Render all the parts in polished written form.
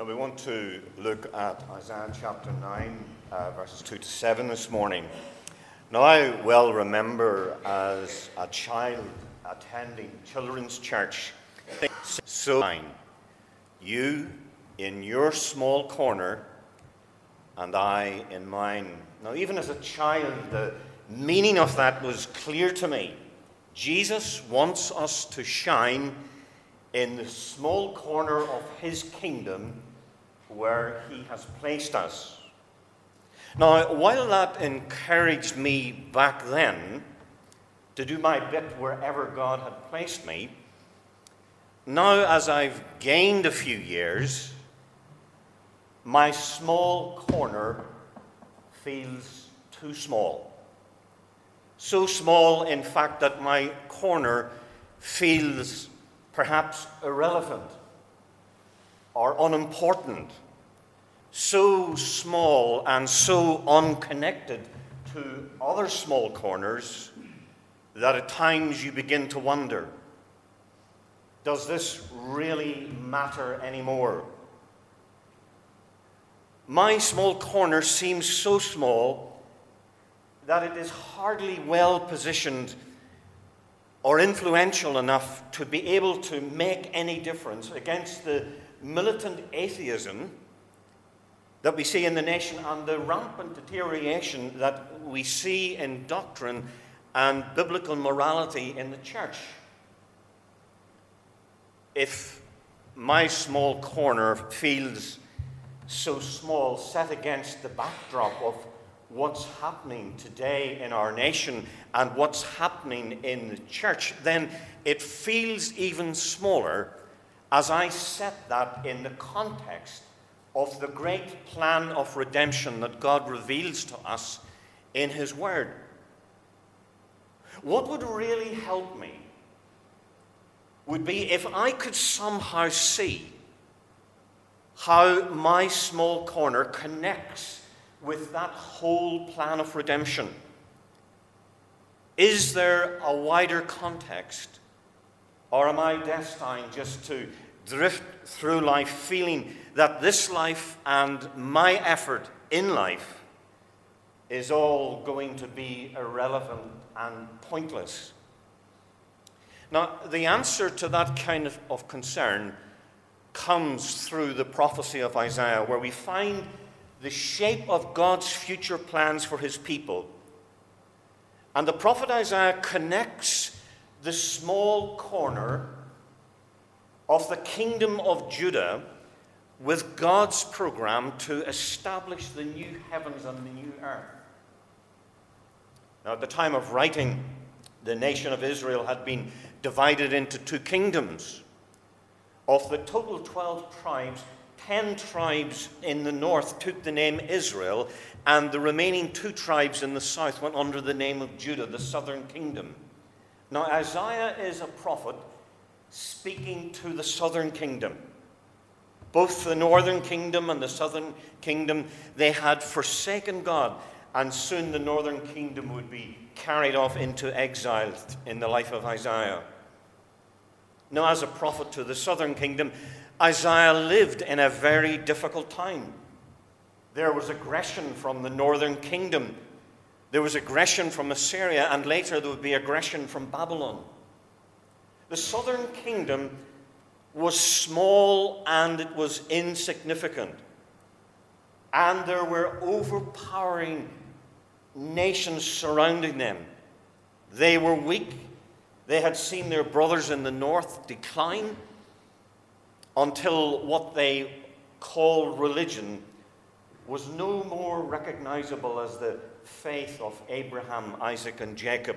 Now we want to look at Isaiah chapter 9, verses 2 to 7 this morning. Now I well remember as a child attending children's church, so you in your small corner and I in mine. Now even as a child, the meaning of that was clear to me. Jesus wants us to shine in the small corner of his kingdom where he has placed us. Now, while that encouraged me back then to do my bit wherever God had placed me, now as I've gained a few years, my small corner feels too small. So small, in fact, that my corner feels perhaps irrelevant or unimportant, so small and so unconnected to other small corners that at times you begin to wonder, does this really matter anymore? My small corner seems so small that it is hardly well positioned or influential enough to be able to make any difference against the militant atheism that we see in the nation and the rampant deterioration that we see in doctrine and biblical morality in the church. If my small corner feels so small set against the backdrop of what's happening today in our nation and what's happening in the church, then it feels even smaller as I set that in the context of the great plan of redemption that God reveals to us in his word. What would really help me would be if I could somehow see how my small corner connects with that whole plan of redemption. Is there a wider context, or am I destined just to drift through life feeling that this life and my effort in life is all going to be irrelevant and pointless? Now, the answer to that kind of concern comes through the prophecy of Isaiah, where we find the shape of God's future plans for his people. And the prophet Isaiah connects the small corner of the kingdom of Judah with God's program to establish the new heavens and the new earth. Now, at the time of writing, the nation of Israel had been divided into two kingdoms. Of the total 12 tribes, 10 tribes in the north took the name Israel, and the remaining 2 tribes in the south went under the name of Judah, the southern kingdom. Now, Isaiah is a prophet speaking to the southern kingdom. Both the northern kingdom and the southern kingdom, they had forsaken God, and soon the northern kingdom would be carried off into exile in the life of Isaiah. Now, as a prophet to the southern kingdom, Isaiah lived in a very difficult time. There was aggression from the northern kingdom. There was aggression from Assyria, and later there would be aggression from Babylon. The southern kingdom was small and it was insignificant. And there were overpowering nations surrounding them. They were weak. They had seen their brothers in the north decline until what they called religion was no more recognizable as the faith of Abraham, Isaac, and Jacob.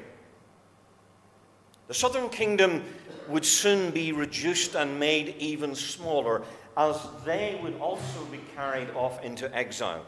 The southern kingdom would soon be reduced and made even smaller, as they would also be carried off into exile.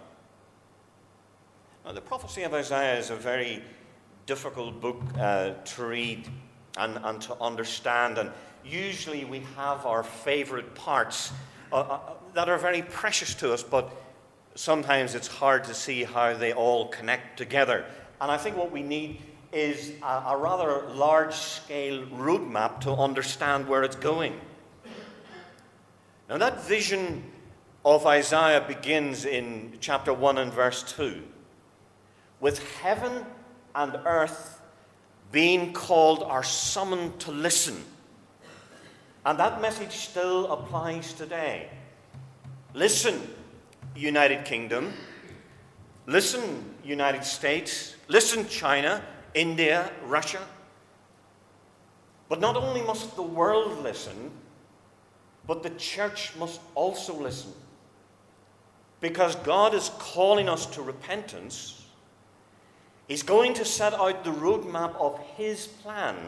Now, the prophecy of Isaiah is a very difficult book to read and to understand, and usually we have our favorite parts that are very precious to us, but sometimes it's hard to see how they all connect together. And I think what we need is a rather large-scale roadmap to understand where it's going. Now, that vision of Isaiah begins in chapter 1 and verse 2, with heaven and earth being called or summoned to listen. And that message still applies today. Listen, United Kingdom. Listen, United States. Listen, China, India, Russia. But not only must the world listen, but the church must also listen. Because God is calling us to repentance. He's going to set out the roadmap of His plan,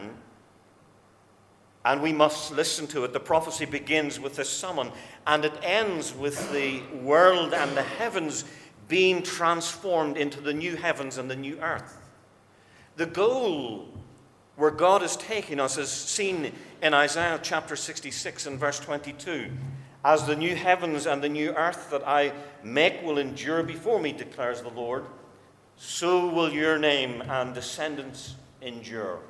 and we must listen to it. The prophecy begins with this summon, and it ends with the world and the heavens being transformed into the new heavens and the new earth. The goal where God is taking us is seen in Isaiah chapter 66 and verse 22. As the new heavens and the new earth that I make will endure before me, declares the Lord, so will your name and descendants endure.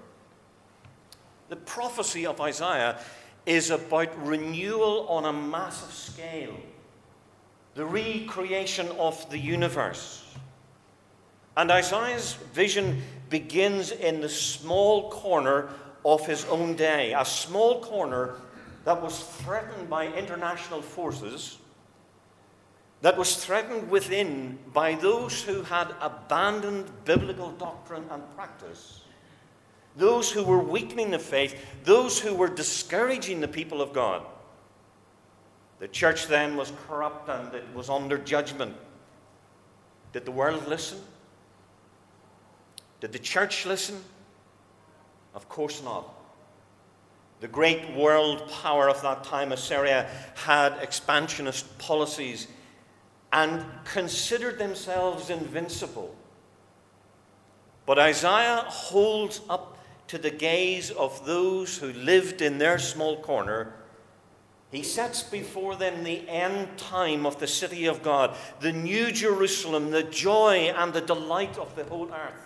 The prophecy of Isaiah is about renewal on a massive scale, the recreation of the universe. And Isaiah's vision begins in the small corner of his own day, a small corner that was threatened by international forces, that was threatened within by those who had abandoned biblical doctrine and practice, those who were weakening the faith, those who were discouraging the people of God. The church then was corrupt and it was under judgment. Did the world listen? Did the church listen? Of course not. The great world power of that time, Assyria, had expansionist policies and considered themselves invincible. But Isaiah holds up to the gaze of those who lived in their small corner. He sets before them the end time of the city of God, the new Jerusalem, the joy and the delight of the whole earth.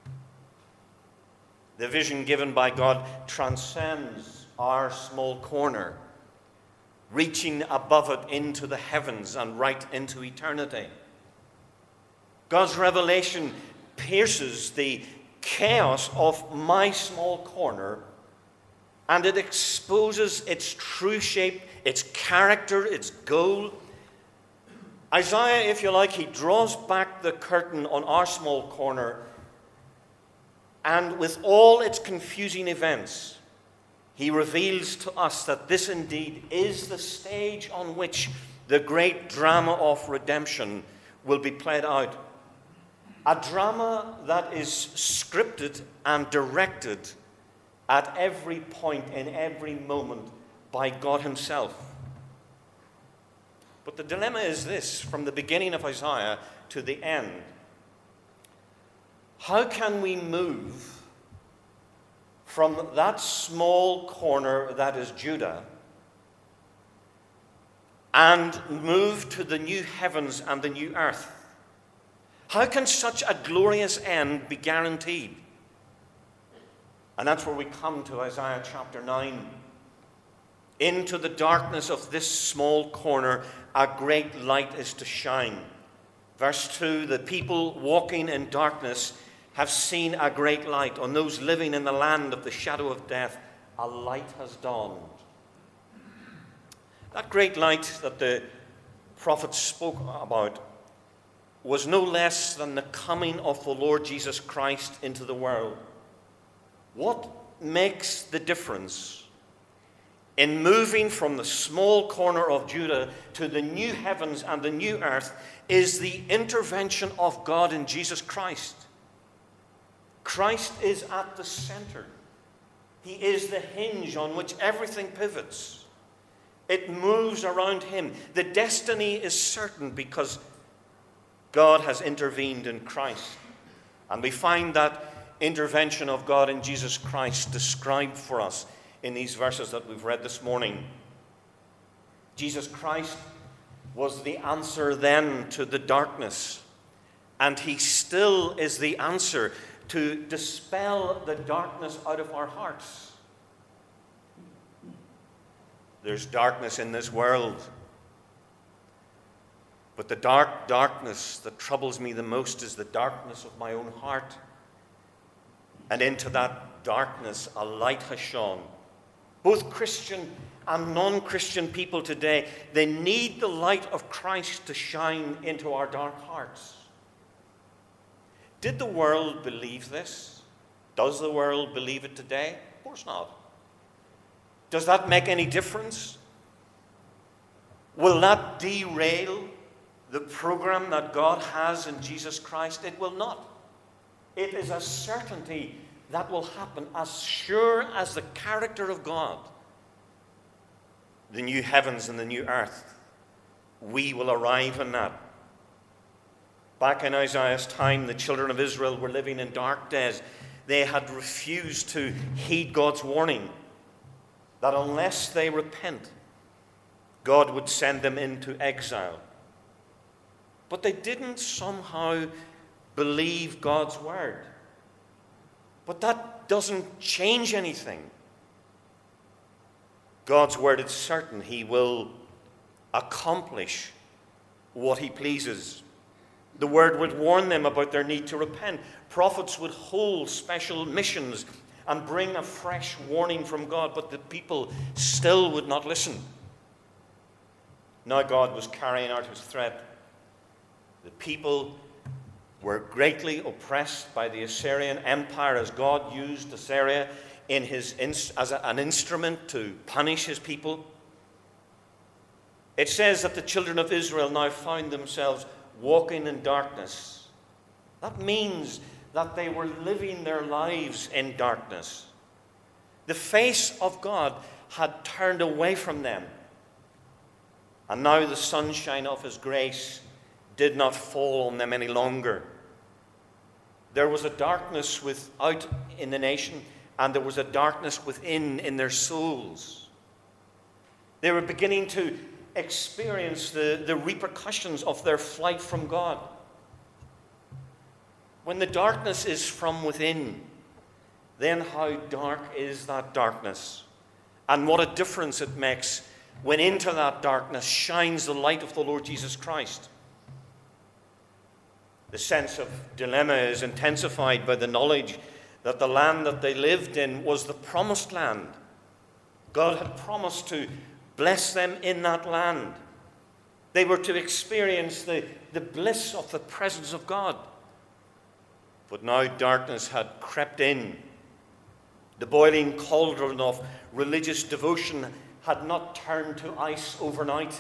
The vision given by God transcends our small corner, reaching above it into the heavens and right into eternity. God's revelation pierces the chaos of my small corner, and it exposes its true shape, its character, its goal. Isaiah, if you like, he draws back the curtain on our small corner, and with all its confusing events, he reveals to us that this indeed is the stage on which the great drama of redemption will be played out. A drama that is scripted and directed at every point, in every moment, by God Himself. But the dilemma is this, from the beginning of Isaiah to the end. How can we move from that small corner that is Judah and move to the new heavens and the new earth? How can such a glorious end be guaranteed? And that's where we come to Isaiah chapter 9. Into the darkness of this small corner, a great light is to shine. Verse 2, the people walking in darkness have seen a great light. On those living in the land of the shadow of death, a light has dawned. That great light that the prophet spoke about was no less than the coming of the Lord Jesus Christ into the world. What makes the difference in moving from the small corner of Judah to the new heavens and the new earth is the intervention of God in Jesus Christ. Christ is at the center. He is the hinge on which everything pivots. It moves around Him. The destiny is certain because God has intervened in Christ. And we find that intervention of God in Jesus Christ described for us in these verses that we've read this morning. Jesus Christ was the answer then to the darkness, and He still is the answer to dispel the darkness out of our hearts. There's darkness in this world. But the darkness that troubles me the most is the darkness of my own heart. And into that darkness a light has shone. Both Christian and non-Christian people today, they need the light of Christ to shine into our dark hearts. Did the world believe this? Does the world believe it today? Of course not. Does that make any difference? Will that derail the program that God has in Jesus Christ? It will not. It is a certainty that will happen, as sure as the character of God, the new heavens and the new earth. We will arrive in that. Back in Isaiah's time, the children of Israel were living in dark days. They had refused to heed God's warning that unless they repent, God would send them into exile. But they didn't somehow believe God's word. But that doesn't change anything. God's word is certain. He will accomplish what he pleases. The word would warn them about their need to repent. Prophets would hold special missions and bring a fresh warning from God, but the people still would not listen. Now God was carrying out his threat. The people were greatly oppressed by the Assyrian Empire, as God used Assyria as an instrument to punish his people. It says that the children of Israel now found themselves walking in darkness. That means that they were living their lives in darkness. The face of God had turned away from them. And now the sunshine of his grace did not fall on them any longer. There was a darkness without in the nation, and there was a darkness within in their souls. They were beginning to experience the repercussions of their flight from God. When the darkness is from within, then how dark is that darkness? And what a difference it makes when into that darkness shines the light of the Lord Jesus Christ. The sense of dilemma is intensified by the knowledge that the land that they lived in was the promised land. God had promised to bless them in that land. They were to experience the bliss of the presence of God. But now darkness had crept in. The boiling cauldron of religious devotion had not turned to ice overnight.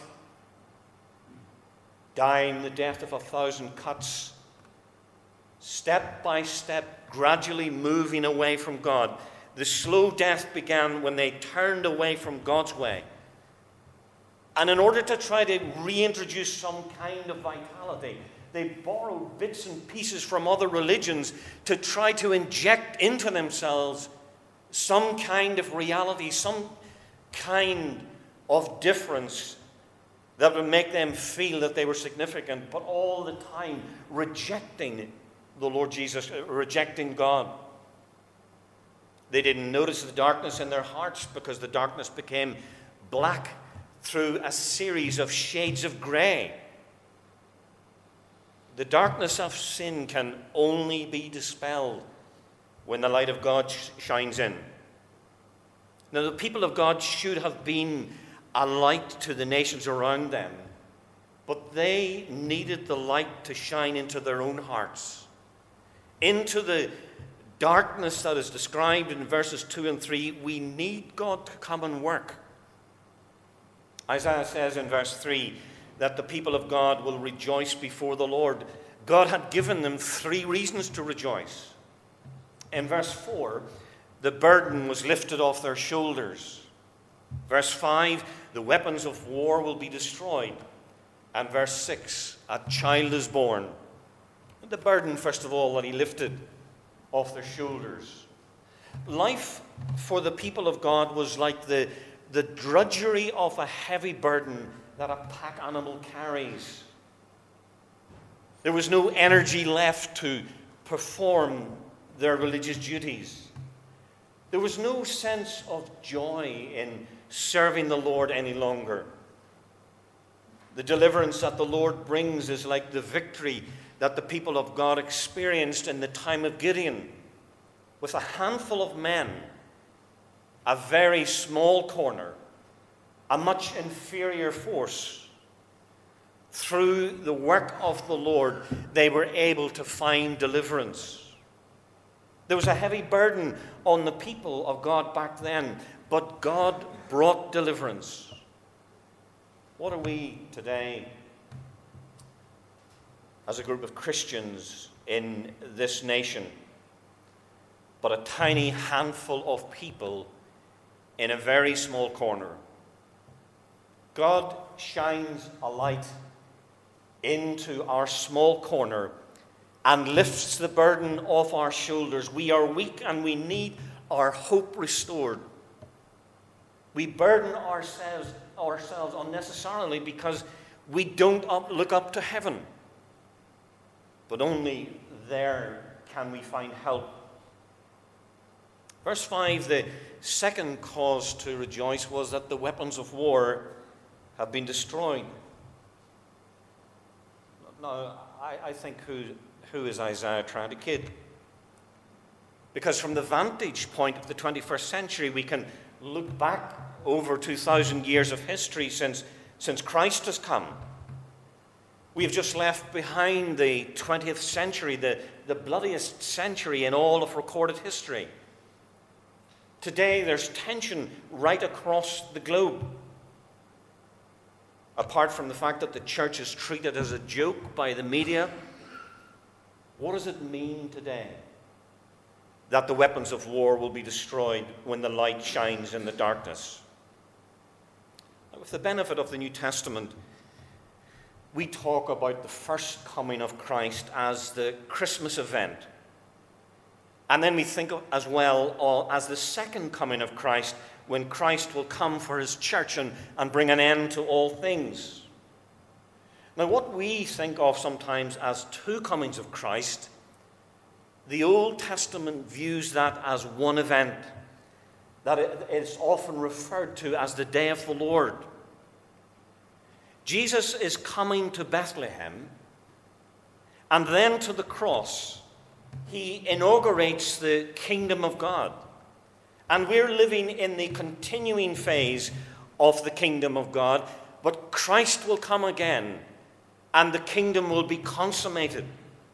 Dying the death of 1,000 cuts, step by step, gradually moving away from God. The slow death began when they turned away from God's way. And in order to try to reintroduce some kind of vitality, they borrowed bits and pieces from other religions to try to inject into themselves some kind of reality, some kind of difference that would make them feel that they were significant, but all the time rejecting the Lord Jesus, rejecting God. They didn't notice the darkness in their hearts because the darkness became black through a series of shades of grey. The darkness of sin can only be dispelled when the light of God shines in. Now, the people of God should have been a light to the nations around them, but they needed the light to shine into their own hearts, into the darkness that is described in verses 2 and 3. We need God to come and work. Isaiah says in verse 3 that the people of God will rejoice before the Lord. God had given them 3 reasons to rejoice. In verse 4, the burden was lifted off their shoulders. Verse 5, the weapons of war will be destroyed. And verse 6, a child is born. The burden, first of all, that he lifted off their shoulders. Life for the people of God was like the drudgery of a heavy burden that a pack animal carries. There was no energy left to perform their religious duties. There was no sense of joy in serving the Lord any longer. The deliverance that the Lord brings is like the victory that the people of God experienced in the time of Gideon. With a handful of men, a very small corner, a much inferior force, through the work of the Lord, they were able to find deliverance. There was a heavy burden on the people of God back then, but God brought deliverance. What are we today as a group of Christians in this nation but a tiny handful of people in a very small corner? God shines a light into our small corner and lifts the burden off our shoulders. We are weak and we need our hope restored. We burden ourselves unnecessarily because we don't look up to heaven. But only there can we find help. Verse 5, the second cause to rejoice was that the weapons of war have been destroyed. Now, I think who is Isaiah trying to kid? Because from the vantage point of the 21st century, we can look back over 2,000 years of history since Christ has come. We have just left behind the 20th century, the bloodiest century in all of recorded history. Today, there's tension right across the globe. Apart from the fact that the church is treated as a joke by the media, what does it mean today that the weapons of war will be destroyed when the light shines in the darkness? Now, with the benefit of the New Testament, we talk about the first coming of Christ as the Christmas event. And then we think of as well as the second coming of Christ, when Christ will come for his church and bring an end to all things. Now, what we think of sometimes as two comings of Christ, the Old Testament views that as one event, that it is often referred to as the day of the Lord. Jesus is coming to Bethlehem, and then to the cross. He inaugurates the kingdom of God. And we're living in the continuing phase of the kingdom of God, but Christ will come again, and the kingdom will be consummated.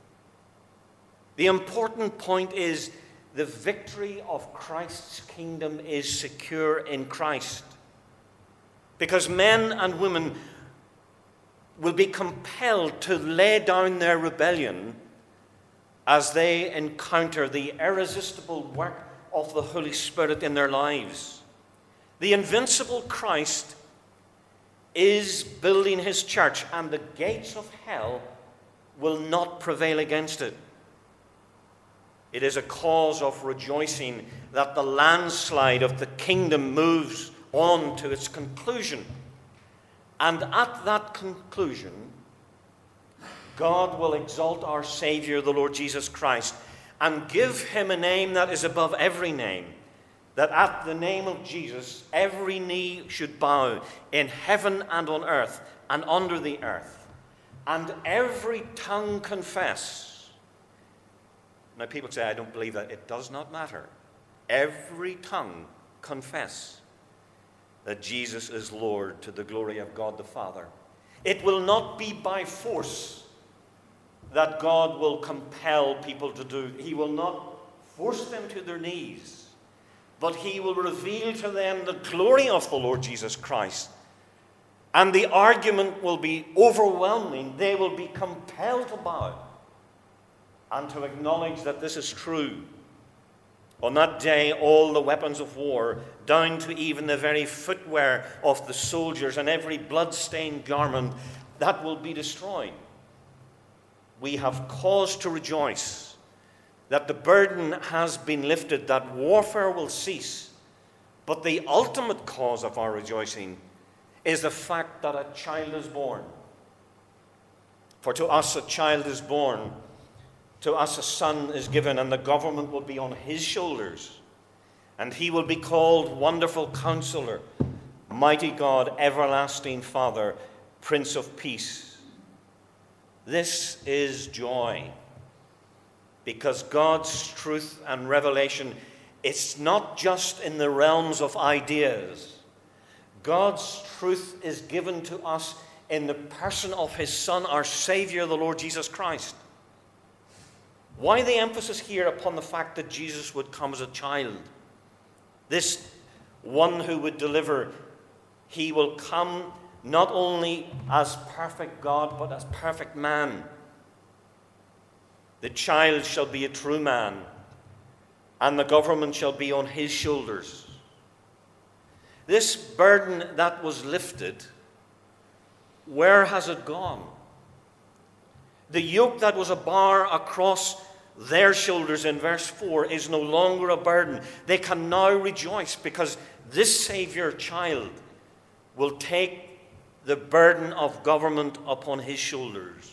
The important point is the victory of Christ's kingdom is secure in Christ. Because men and women will be compelled to lay down their rebellion as they encounter the irresistible work of the Holy Spirit in their lives. The invincible Christ is building his church, and the gates of hell will not prevail against it. It is a cause of rejoicing that the landslide of the kingdom moves on to its conclusion. And at that conclusion, God will exalt our Savior, the Lord Jesus Christ, and give him a name that is above every name, that at the name of Jesus every knee should bow in heaven and on earth and under the earth, and every tongue confess. Now, people say, I don't believe that. It does not matter. Every tongue confess that Jesus is Lord, to the glory of God the Father. It will not be by force that God will compel people to do. He will not force them to their knees, but he will reveal to them the glory of the Lord Jesus Christ. And the argument will be overwhelming. They will be compelled to bow and to acknowledge that this is true. On that day, all the weapons of war, down to even the very footwear of the soldiers and every blood-stained garment, that will be destroyed. We have cause to rejoice that the burden has been lifted, that warfare will cease. But the ultimate cause of our rejoicing is the fact that a child is born. For to us a child is born, to us a son is given, and the government will be on his shoulders. And he will be called Wonderful Counselor, Mighty God, Everlasting Father, Prince of Peace. This is joy, because God's truth and revelation, it's not just in the realms of ideas. God's truth is given to us in the person of his Son, our Savior, the Lord Jesus Christ. Why the emphasis here upon the fact that Jesus would come as a child? This one who would deliver, he will come not only as perfect God, but as perfect man. The child shall be a true man, and the government shall be on his shoulders. This burden that was lifted, where has it gone? The yoke that was a bar across their shoulders in verse 4 is no longer a burden. They can now rejoice because this Savior child will take the burden of government upon his shoulders.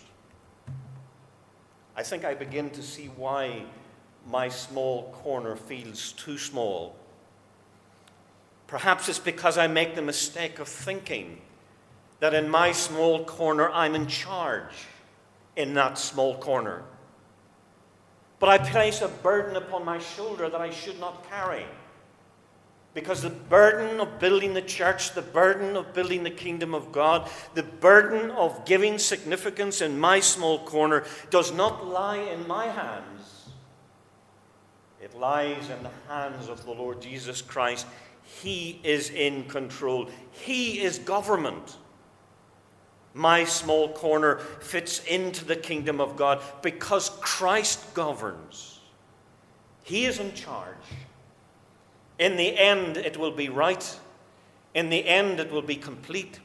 I think I begin to see why my small corner feels too small. Perhaps it's because I make the mistake of thinking that in my small corner I'm in charge in that small corner. But I place a burden upon my shoulder that I should not carry. Because the burden of building the church, the burden of building the kingdom of God, the burden of giving significance in my small corner does not lie in my hands. It lies in the hands of the Lord Jesus Christ. He is in control. He is government. My small corner fits into the kingdom of God because Christ governs. He is in charge. In the end, it will be right. In the end, it will be complete.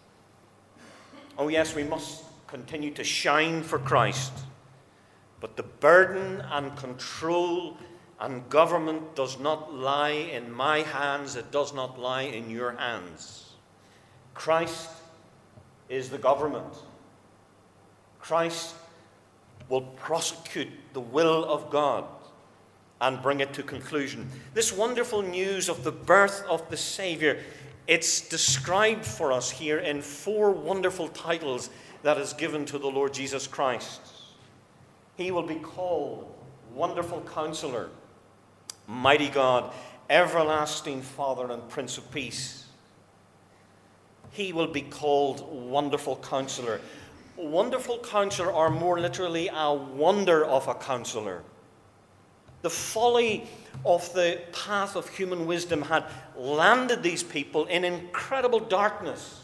Oh yes, we must continue to shine for Christ. But the burden and control and government does not lie in my hands. It does not lie in your hands. Christ is the government. Christ will prosecute the will of God and bring it to conclusion. This wonderful news of the birth of the Savior, it's described for us here in 4 wonderful titles that is given to the Lord Jesus Christ. He will be called Wonderful Counselor, Mighty God, Everlasting Father, and Prince of Peace. He will be called Wonderful Counselor. Wonderful Counselor, or more literally, a wonder of a counselor. The folly of the path of human wisdom had landed these people in incredible darkness.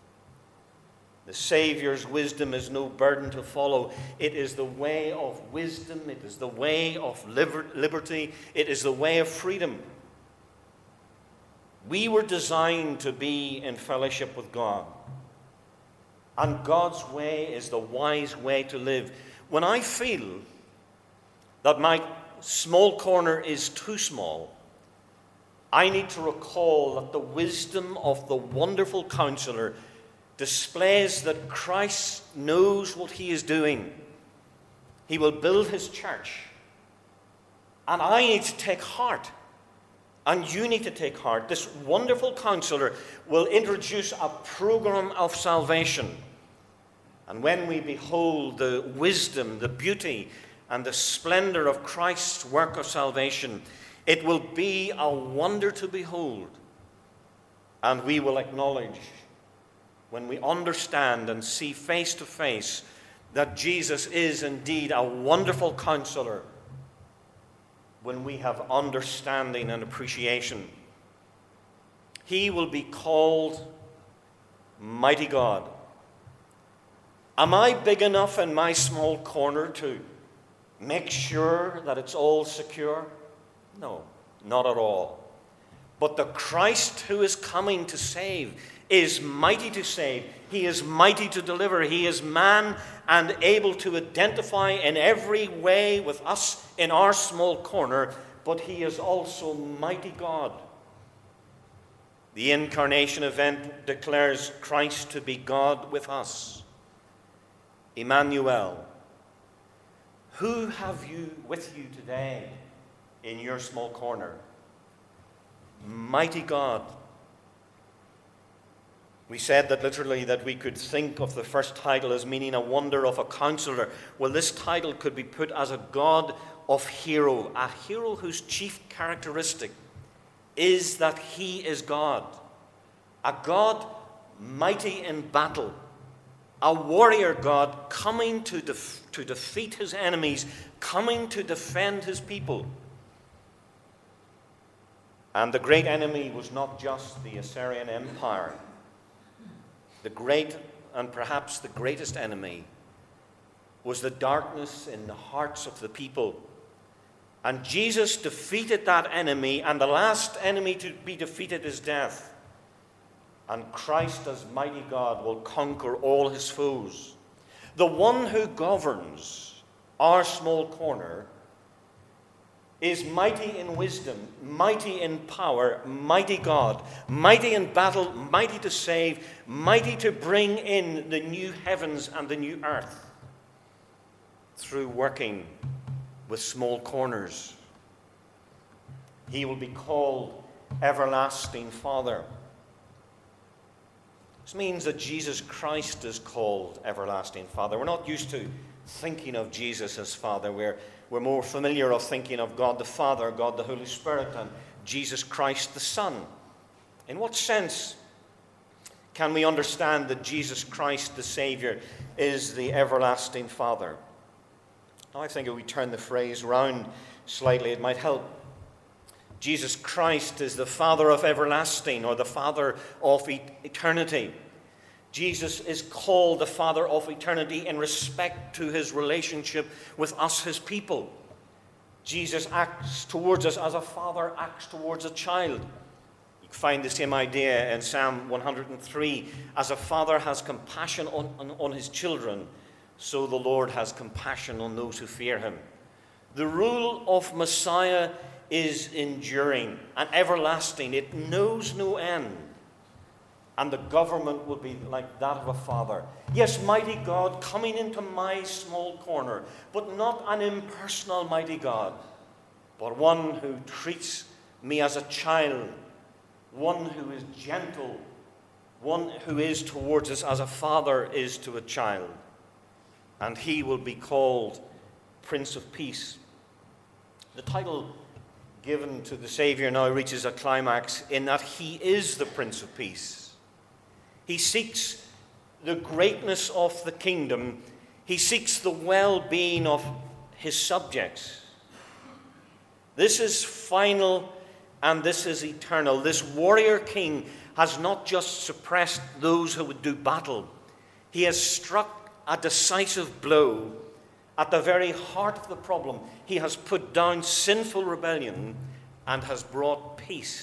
The Savior's wisdom is no burden to follow. It is the way of wisdom. It is the way of liberty. It is the way of freedom. We were designed to be in fellowship with God. And God's way is the wise way to live. When I feel that my small corner is too small, I need to recall that the wisdom of the wonderful counselor displays that Christ knows what he is doing. He will build his church. And I need to take heart. And you need to take heart. This wonderful counselor will introduce a program of salvation. And when we behold the wisdom, the beauty, and the splendor of Christ's work of salvation, it will be a wonder to behold. And we will acknowledge, when we understand and see face to face, that Jesus is indeed a wonderful counselor, when we have understanding and appreciation. He will be called Mighty God. Am I big enough in my small corner to make sure that it's all secure? No, not at all. But the Christ who is coming to save is mighty to save. He is mighty to deliver. He is man and able to identify in every way with us in our small corner, but he is also mighty God. The incarnation event declares Christ to be God with us. Emmanuel. Who have you with you today in your small corner? Mighty God. We said that literally that we could think of the first title as meaning a wonder of a counselor. Well, this title could be put as a God of hero, a hero whose chief characteristic is that he is God, a God mighty in battle, a warrior God coming to defeat his enemies, coming to defend his people. And the great enemy was not just the Assyrian Empire. The great, and perhaps the greatest enemy, was the darkness in the hearts of the people. And Jesus defeated that enemy, and the last enemy to be defeated is death. And Christ, as mighty God, will conquer all his foes. The one who governs our small corner is mighty in wisdom, mighty in power, mighty God, mighty in battle, mighty to save, mighty to bring in the new heavens and the new earth through working with small corners. He will be called Everlasting Father. This means that Jesus Christ is called Everlasting Father. We're not used to thinking of Jesus as Father. We're more familiar of thinking of God the Father, God the Holy Spirit, and Jesus Christ the Son. In what sense can we understand that Jesus Christ the Savior is the Everlasting Father? Now, I think if we turn the phrase round slightly, it might help. Jesus Christ is the Father of everlasting, or the Father of eternity. Jesus is called the Father of eternity in respect to his relationship with us, his people. Jesus acts towards us as a father acts towards a child. You can find the same idea in Psalm 103. As a father has compassion on his children, so the Lord has compassion on those who fear him. The rule of Messiah is enduring and everlasting. It knows no end. And the government will be like that of a father. Yes, mighty God coming into my small corner, but not an impersonal mighty God, but one who treats me as a child, one who is gentle, one who is towards us as a father is to a child. And he will be called Prince of Peace. The title given to the Savior now reaches a climax in that he is the Prince of Peace. He seeks the greatness of the kingdom. He seeks the well-being of his subjects. This is final and this is eternal. This warrior king has not just suppressed those who would do battle. He has struck a decisive blow at the very heart of the problem. He has put down sinful rebellion and has brought peace.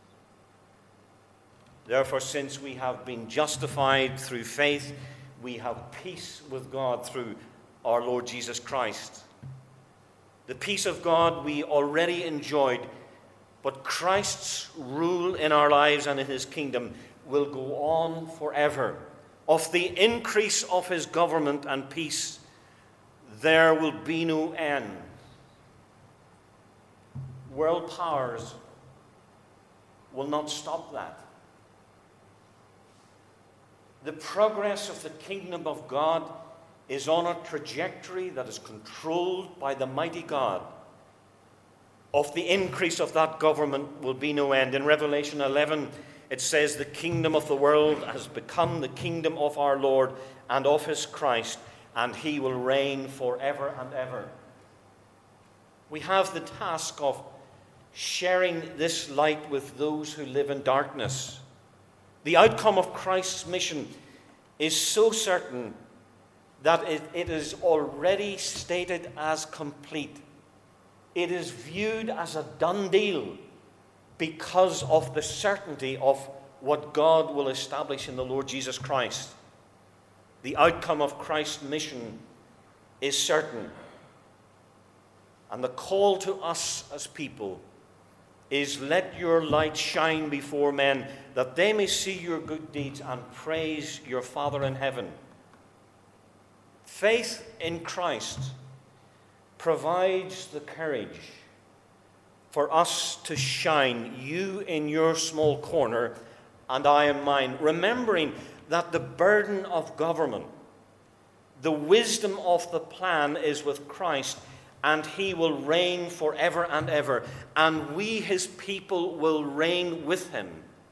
Therefore, since we have been justified through faith, we have peace with God through our Lord Jesus Christ. The peace of God we already enjoyed, but Christ's rule in our lives and in his kingdom will go on forever. Of the increase of his government and peace, there will be no end. World powers will not stop that. The progress of the kingdom of God is on a trajectory that is controlled by the mighty God. Of the increase of that government will be no end. In Revelation 11, it says, the kingdom of the world has become the kingdom of our Lord and of his Christ, and he will reign forever and ever. We have the task of sharing this light with those who live in darkness. The outcome of Christ's mission is so certain that it is already stated as complete. It is viewed as a done deal because of the certainty of what God will establish in the Lord Jesus Christ. The outcome of Christ's mission is certain. And the call to us as people is, let your light shine before men, that they may see your good deeds and praise your Father in heaven. Faith in Christ provides the courage for us to shine, you in your small corner, and I in mine, remembering that the burden of government, the wisdom of the plan is with Christ, and he will reign forever and ever, and we, his people, will reign with him.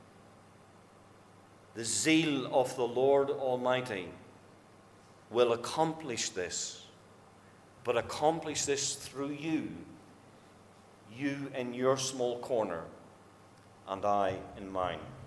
The zeal of the Lord Almighty will accomplish this, but accomplish this through you in your small corner, and I in mine.